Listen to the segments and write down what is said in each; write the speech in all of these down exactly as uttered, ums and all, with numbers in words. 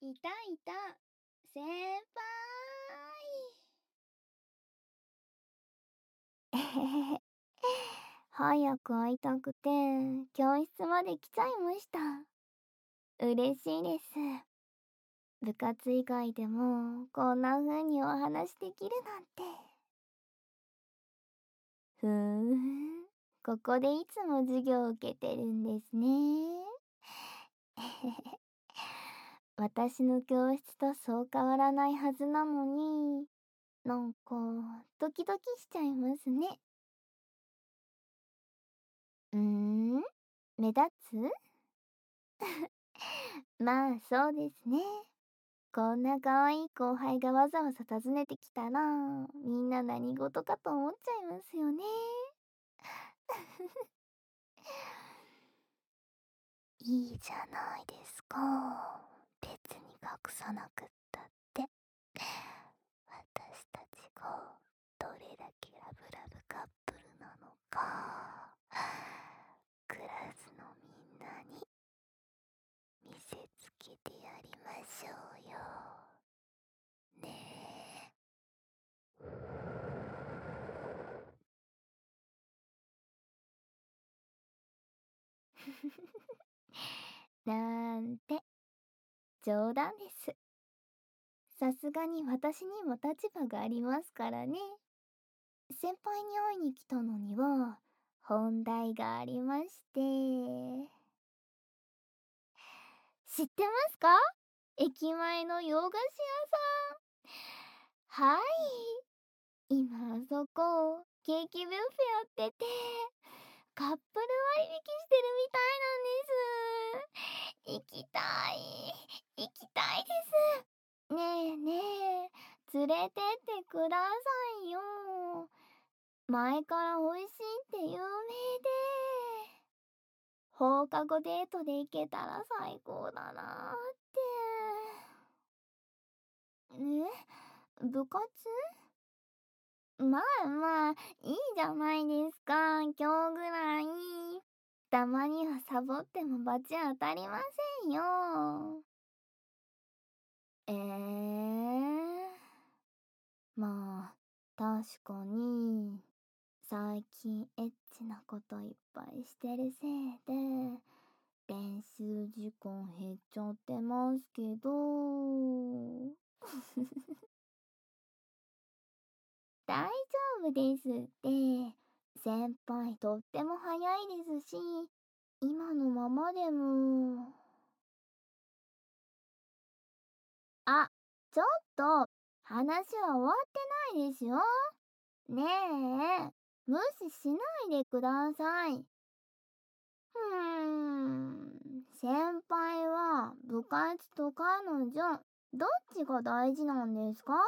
いたいた、先輩。えへへへ。早く会いたくて、教室まで来ちゃいました。嬉しいです。部活以外でも、こんな風にお話できるなんて。ふーん、ここでいつも授業を受けてるんですね。えへへ。私の教室とそう変わらないはずなのに、なんか、ドキドキしちゃいますね。うーん、目立つまあ、そうですね。こんな可愛い後輩がわざわざ訪ねてきたら、みんな何事かと思っちゃいますよね。いいじゃないですか。別に隠さなくったって。私たちがどれだけラブラブカップルなのか、クラスのみんなに見せつけてやりましょうよ。ねえ。なんて、冗談です。さすがに私にも立場がありますからね。先輩に会いに来たのには、本題がありまして。知ってますか？駅前の洋菓子屋さん。はい。今あそこ、ケーキビュッフェやってて、カップル割引してるみたいなんです。行きたい。行きたいです。ねえねえ、連れてってくださいよ。前から美味しいって有名で。放課後デートで行けたら最高だなーって。え、部活？まあまあ、いいじゃないですか、今日ぐらい。たまにはサボっても罰当たりませんよ。ええ、まあ、確かに、最近エッチなこといっぱいしてるせいで、練習時間減っちゃってますけど。大丈夫ですって。先輩とっても早いですし、今のままでも。あ、ちょっと、話は終わってないですよ。ねえ、無視しないでください。うーん、先輩は部活と彼女、どっちが大事なんですか？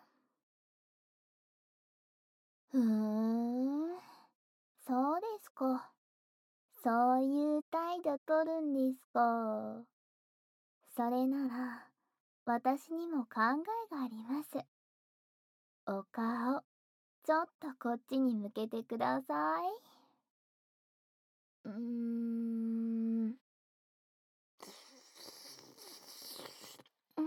ふーん、そうですか。そういう態度取るんですか。それなら、私にも考えがあります。お顔、ちょっとこっちに向けてください。うーん。うん。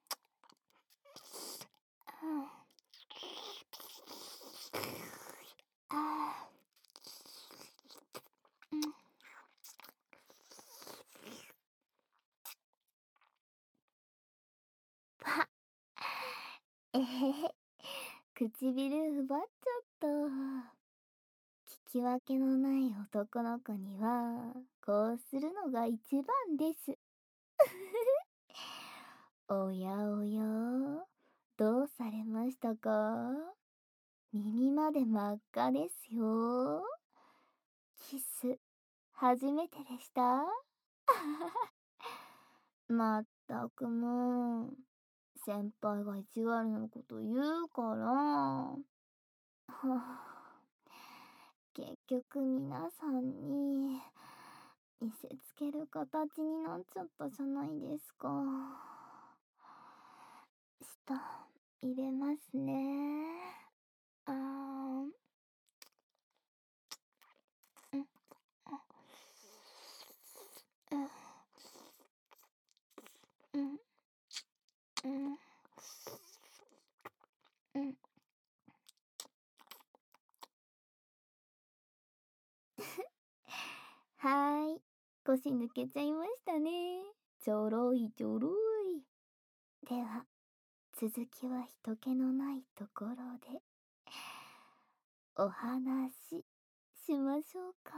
あー、うん。はえへへ。唇奪っちゃった。聞き分けのない男の子には、こうするのが一番です。おやおや、どうされましたか？耳まで真っ赤ですよ。キス、初めてでした？まったくもう、先輩が意地悪なこと言うから。はあ、結局皆さんに見せつける形になっちゃったじゃないですか。舌入れますね。あーん。うん。うん。うん。 はーい。腰抜けちゃいましたね。ちょろいちょろい。では、続きは人気のないところで、お話ししましょうか。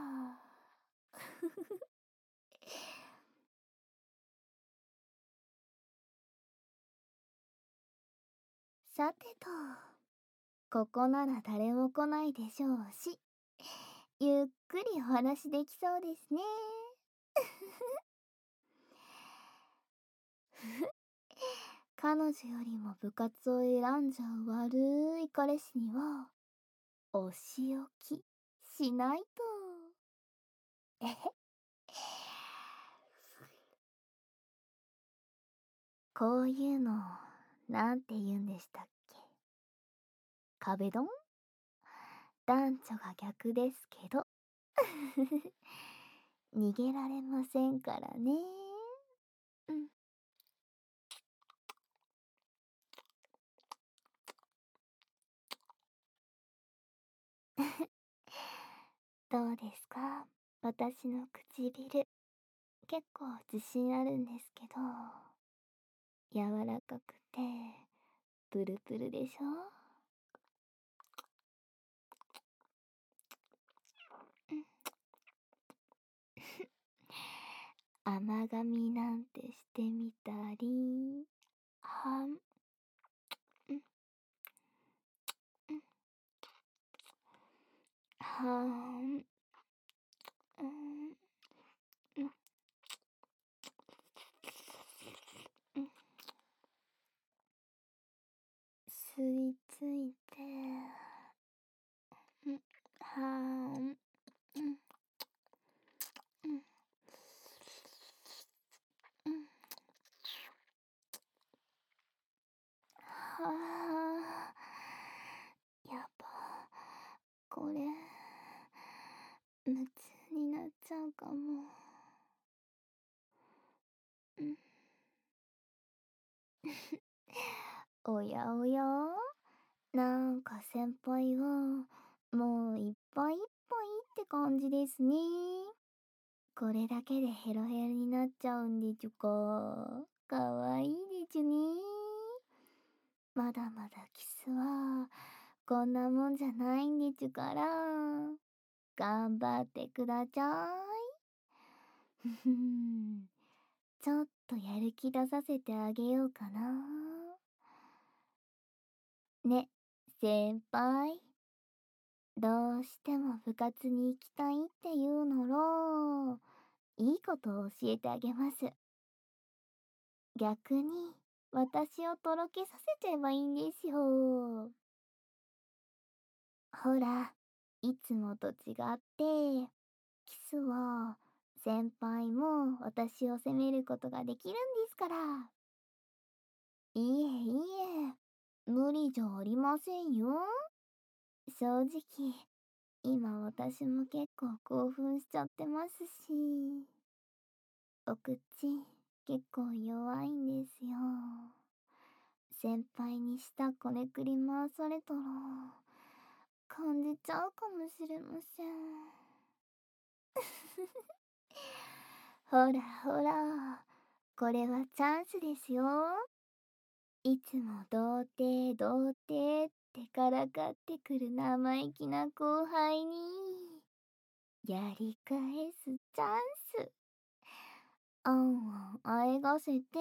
さてと、ここなら誰も来ないでしょうし、ゆっくりお話できそうですね。彼女よりも部活を選んじゃう悪い彼氏には、お仕置きしないと。えへ。こういうの、なんて言うんでしたっけ。壁ドン？男女が逆ですけど。逃げられませんからね。うん。どうですか、私の唇。結構自信あるんですけど、柔らかくて、プルプルでしょ？うん。甘噛みなんてしてみたり、はん。うん。うん。はん。うん。うん。うん。吸い付いて、うん、はん。うん。うん。うん。はあ。やば。これ、夢中になっちゃうかも。うん。おやおや？なんか先輩は、もういっぱいいっぱいって感じですね。これだけでヘロヘロになっちゃうんでちゅか。かわいいでちゅね。まだまだキスは、こんなもんじゃないんでちゅから。頑張ってくだちゃい。ふふん。ちょっとやる気出させてあげようかな。ね、先輩。どうしても部活に行きたいって言うなら、いいことを教えてあげます。逆に、私をとろけさせちゃえばいいんですよ。ほら、いつもと違って、キスは、先輩も私を責めることができるんですから。いいえいいえ、無理じゃありませんよ。正直、今私も結構興奮しちゃってますし、お口結構弱いんですよ。先輩に舌こねくり回されたら、感じちゃうかもしれません。ほらほら、これはチャンスですよ。いつも童貞童貞ってからかってくる生意気な後輩に、やり返すチャンス。あんあんあえがせて、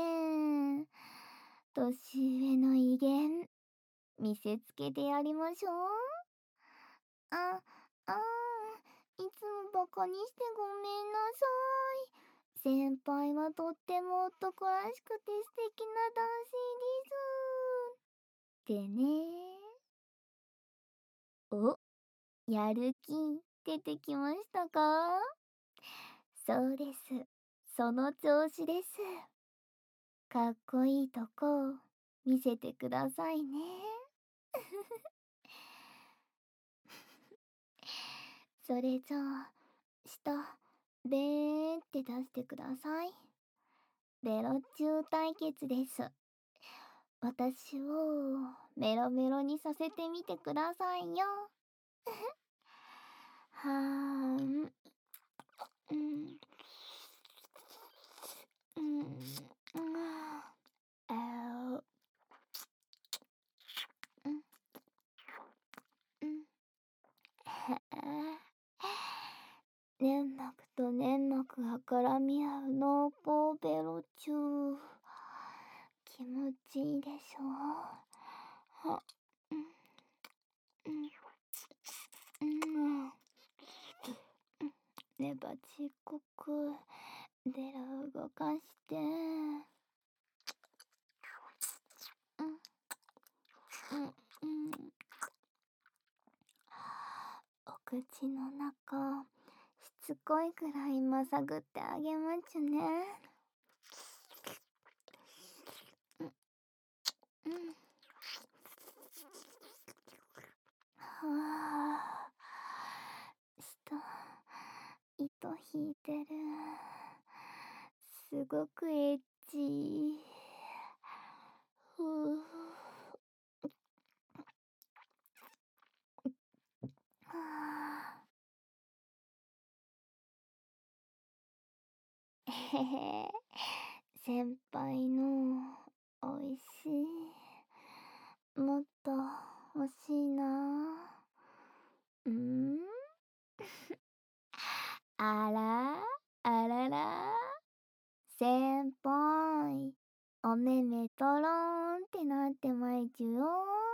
年上の威厳、見せつけてやりましょう。あ、あー、いつもバカにしてごめんなさい。先輩はとっても男らしくて素敵な男性です。ってね。お、やる気出てきましたか？そうです。その調子です。かっこいいとこ見せてくださいね。それじゃあ、舌、べーって出してください。ベロ中対決です。私をメロメロにさせてみてくださいよ。はーん。うん。 く絡み合う濃厚ベロチュー。気持ちいいでしょう。は、うん、うん、うん。ねばちっこくベロ動かして、うん、うん、うん。お口の中、しつこいくらいまさぐってあげまちゅね。うん、うん。はあ、下、糸引いてる。すごくエッチ。ふう。はあ。えへへ。先輩のおいしい。もっと欲しいな。うん。あら、あらら。先輩、お目目とろーんってなってまいちゅよ。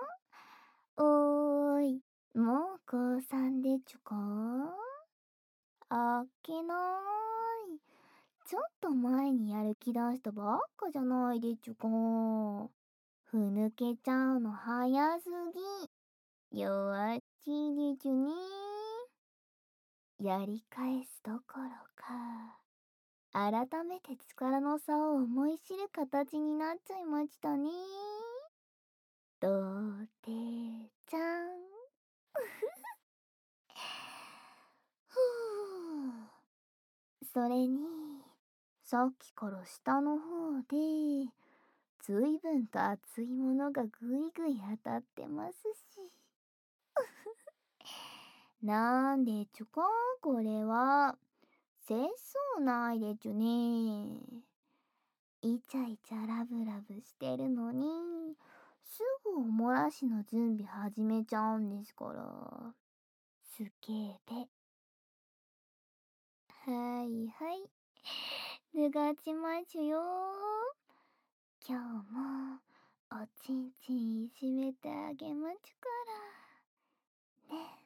おーい、もう高三でちゅか？あっけない。ちょっと前にやる気出したばっかじゃないでちゅか。ふぬけちゃうの早すぎ。弱っちいでちゅね。やり返すどころか。改めて力の差を思い知る形になっちゃいましたね。童貞ちゃん。ふぅ。それに、さっきから下の方で、ずいぶんと熱いものがぐいぐい当たってますし。なんでちゅか、これは。節操ないでちゅね。イチャイチャラブラブしてるのに、すぐおもらしの準備始めちゃうんですから。スケーベ。はいはい。脱がちまちゅよ。今日もおちんちんいじめてあげまちゅから。ね。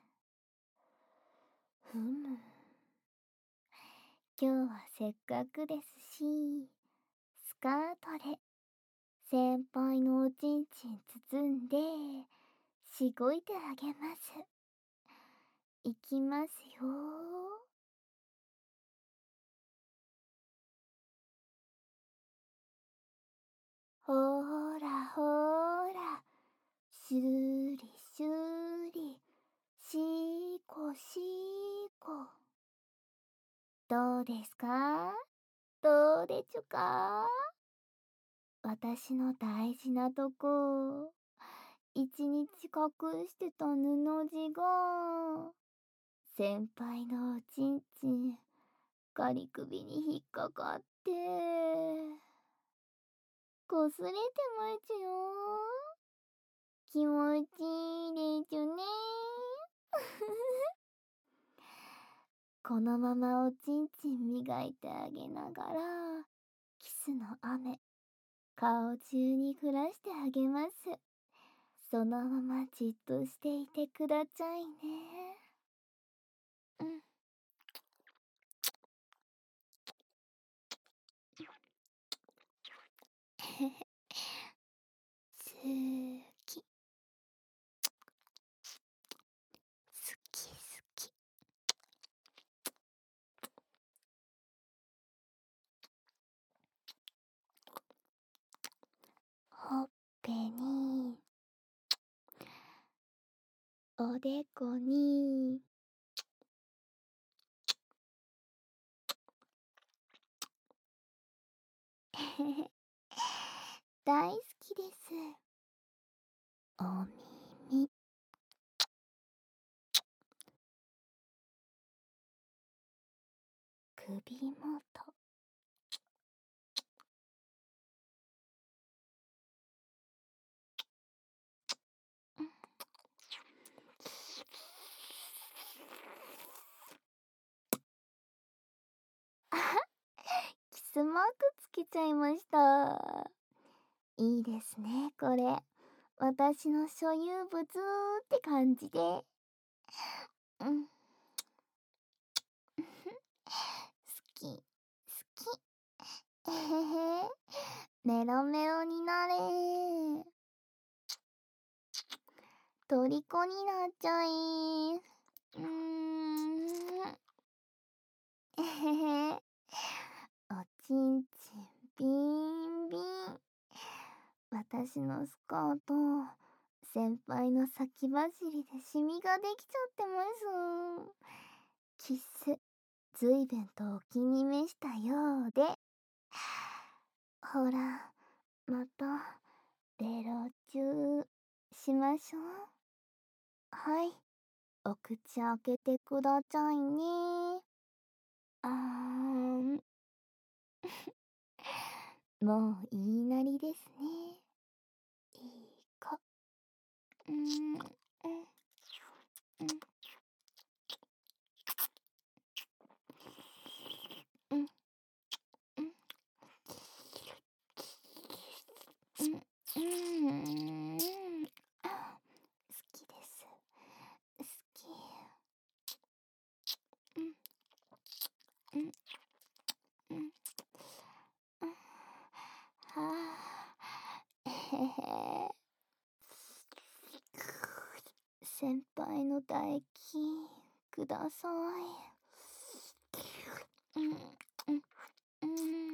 ふむ。今日はせっかくですし、スカートで先輩のおちんちん包んで、しごいてあげます。いきますよ。ほーらほーら、シューリシューリ、しーこしーこ。どうですか？どうでちゅか？私の大事なとこ、一日隠してた布地が、先輩のおちんちん、ガリ首に引っかかって、こすれてまちゅよ。気持ちいいでちゅね。このままおちんちん磨いてあげながら、キスの雨、顔中に降らしてあげます。そのままじっとしていてくださいね。うん。すき。すきすき。ほっぺに、おでこに、大好きです。お耳、首元。 スマークつけちゃいました。いいですね、これ。私の所有物って感じで。うん。好き、好き。えへへ。メロメロになれ。虜になっちゃい。うーん。えへへ。おちんちんビンビン。私のスカート、先輩の先走りでシミができちゃってます。キス、ずいぶんとお気に召したようで。ほら、また、ベロチューしましょう。はい、お口開けてくださいね。あーん。もう言いなりですね。いい子。うーん、うん、うん、うん、うん、うん、うん、あ、好きです。好き。うん、うん、うん、うん、はあ、えへへ。先輩の唾液ください。うん、うん、うん。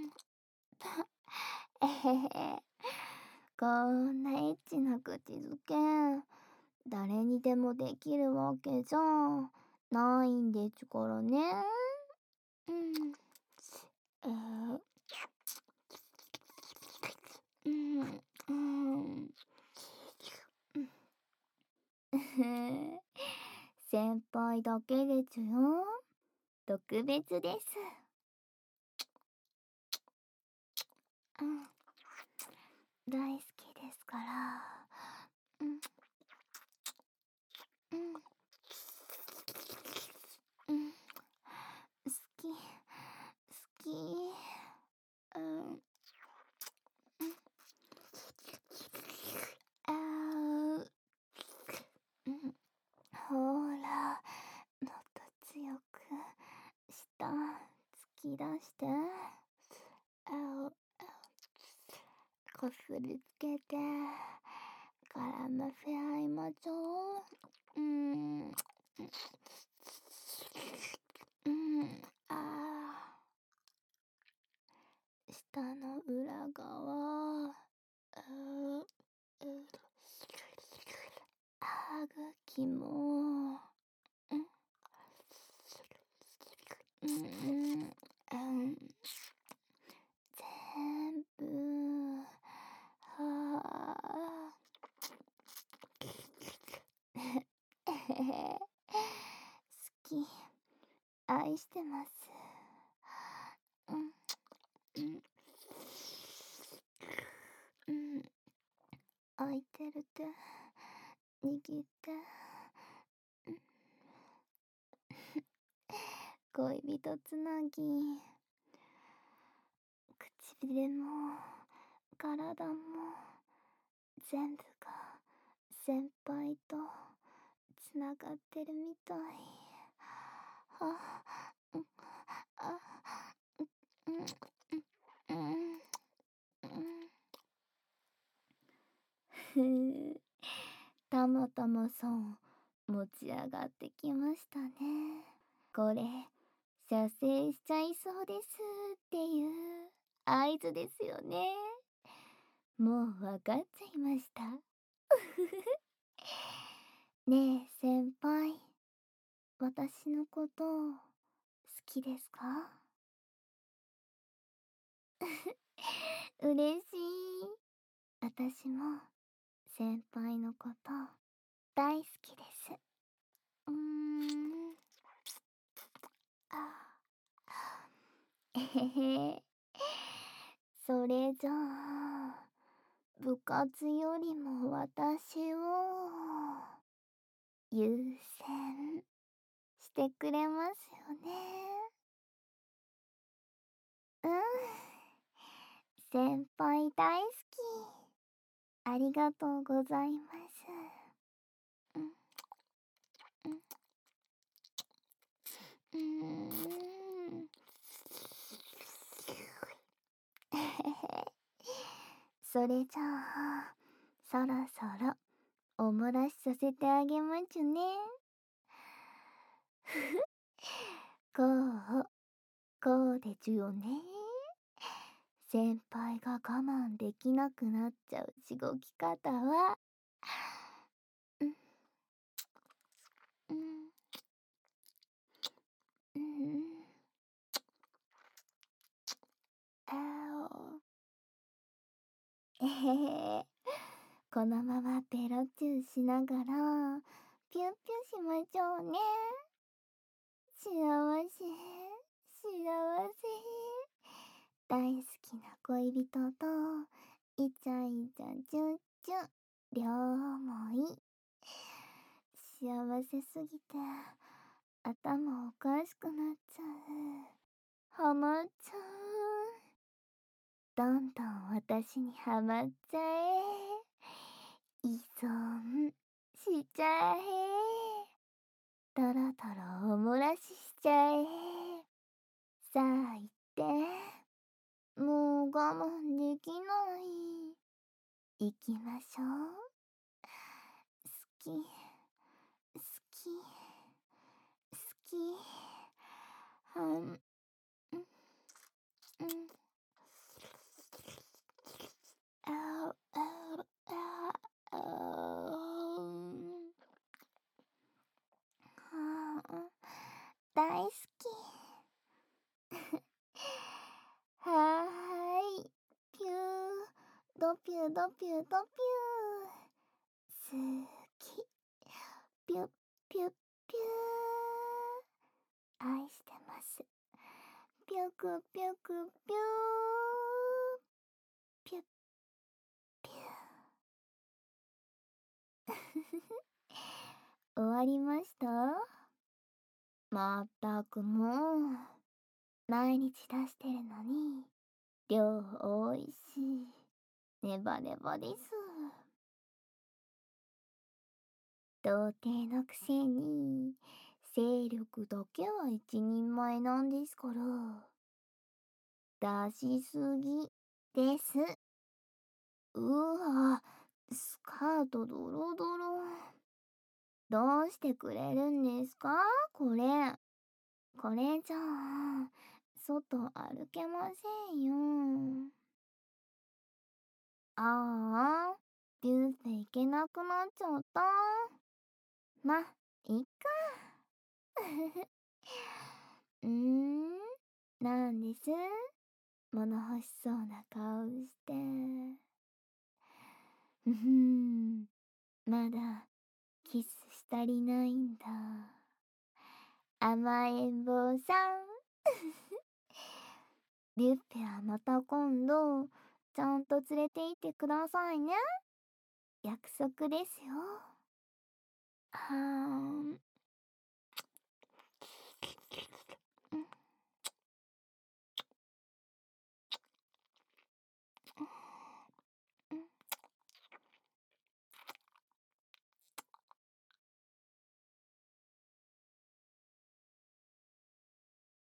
えへへ。こんなエッチな口づけ、誰にでもできるわけじゃないんですからね。うん。えー、うん、うん。先輩だけですよ。特別です。うん。大好きですから。うん、うん、うん。好き、好き。うん。あー、うん。ほら、もっと強く、舌、突き出して。あお、こすりつけて、絡ませ合いましょう。うーん。うん。あー、舌の裏側。うー、う歯茎も。うん。うん。うん。全部。はあ。えへへ。好き。愛してます。うん。うん。うん。空いてる手、握って。うん。恋人つなぎ。唇も、体も、全部が先輩とつながってるみたい。はあ、うん、あ、うん、うん、うん、ふう、たまたまさん、持ち上がってきましたね。これ、射精しちゃいそうですっていう合図ですよね。もうわかっちゃいました。ねえ、先輩。私のこと好きですか？嬉しい。私も先輩のこと大好きです。うーん。あ、えへへ。それじゃあ、部活よりも私を優先してくれますよね。うん。 先輩大好き。ありがとうございます。うん、うん、うーん。それじゃあ、そろそろお漏らしさせてあげまちゅね。こう、こうでちゅよね。先輩が我慢できなくなっちゃうしごき方は、うん、うん、うん、あお。えへへ。このままペロチューしながら、ピュッピュしましょうね。幸せ、幸せ。大好きな恋人と、イチャイチャチュッチュ、両思い。幸せすぎて、頭おかしくなっちゃう。ハマっちゃう。どんどん私にハマっちゃえ。依存しちゃえ。トロトロおもらししちゃえ。さあ言って。もう我慢できない。行きましょう。好き、好き、好き。はん、うん、うん。あう、あう、ああ、ああ、大好き。はーい。ピュー、ドピュードピュードピュー。好き。ピュッピュッピュー。愛してます。ピュクピュクピュー。ピュッピュー。終わりました？まったくもう、毎日出してるのに、量多いし、ネバネバです。童貞のくせに、勢力だけは一人前なんですから。出しすぎです。うわ、スカートドロドロ。どうしてくれるんですかこれ。これじゃあ、外歩けませんよ。ああ、ビュッフェ行けなくなっちゃった。ま、いっか。うーん、なんです？物欲しそうな顔して。ふふん、まだキスしたりないんだ。甘えん坊さん。ビュッフェはまた今度、ちゃんと連れて行ってくださいね。約束ですよ。はーん。